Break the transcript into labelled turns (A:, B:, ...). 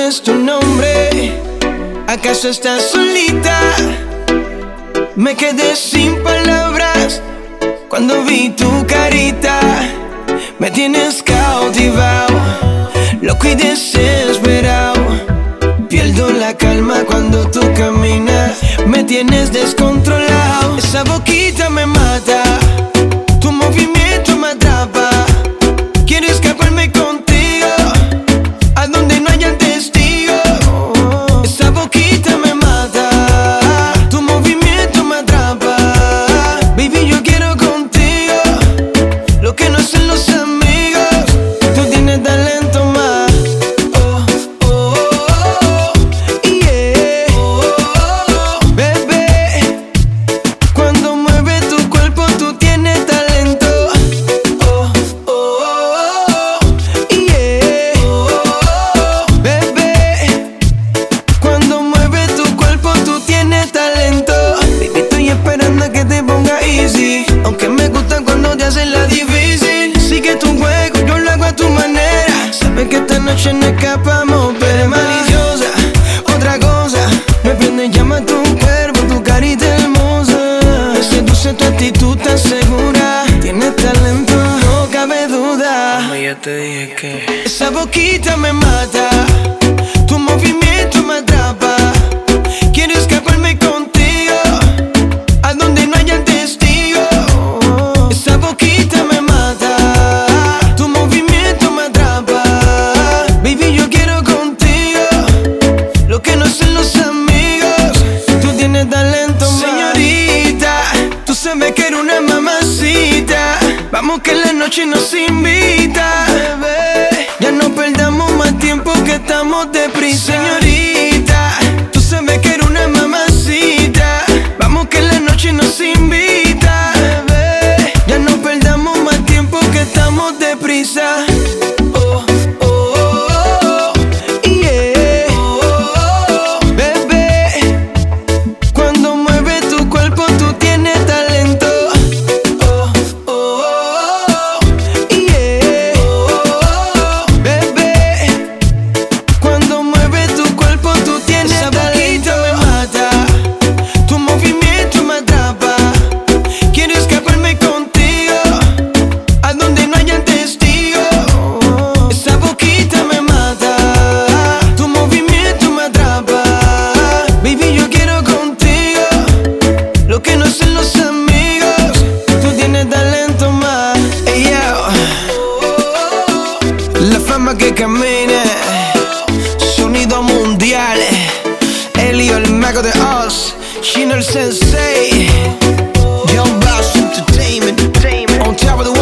A: es tu nombre? ¿Acaso estás solita? Me quedé sin palabras cuando vi tu carita. Me tienes cautivado, loco y desesperado. Pierdo la calma cuando tú caminas. Me tienes descontrolado. Esa boquita me mata, tu movimiento me atrapa. Quiero escaparme contigo a donde no haya testigos. Esa boquita me mata, tu movimiento me atrapa. Baby, yo quiero contigo lo que no hacen los amigos. Tú tienes talento más. Oh, oh, oh, yeah. Oh, bebé, cuando mueves tu cuerpo tú tienes talento. Oh, oh, yeah. Oh, bebé, cuando mueves tu cuerpo tú tienes talento. Baby, estoy esperando a que te ponga easy, aunque me gusta cuando te hacen la difícil. Sigue tu juego, yo lo hago a tu manera. Sabes que esta noche no escapamos, pero es maliciosa. Otra cosa, me prende en llama tu cuerpo, tu carita hermosa. Me seduce tu actitud tan segura. Tienes talento, no cabe duda.
B: Mami, ya te dije que
A: Esa boquita me mata, tu movimiento me atrapa. Quiero escaparme contigo a donde no haya testigos. Esa boquita me mata, tu movimiento me atrapa. Baby, yo quiero contigo lo que no hacen los amigos. Tú tienes talento, señorita. Tú sabes que eres una mamacita. Vamos que la noche nos invita, bebé. Ya no perdamos más tiempo que estamos deprisa. Señorita, tú sabes que eres una mamacita. Vamos que la noche nos invita, bebé. Ya no perdamos más tiempo que estamos deprisa. Oh, oh, oh, yeah. Oh, bebé, cuando mueves tu cuerpo tú tienes talento. Oh, oh, yeah. Oh, bebé, cuando mueves tu cuerpo tú tienes talento. Esa boquita me mata, tu movimiento me atrapa. Quiero escaparme contigo a donde no haya testigos. Esa boquita me mata, tu movimiento me atrapa. Baby, yo quiero contigo lo que no hacen los amigos. Tú tienes talento más. Ey, yo. La fama que camina, sonido mundial. Elio, el mago de Oz, Chino el sensei, Young Boss Entertainment, on top of the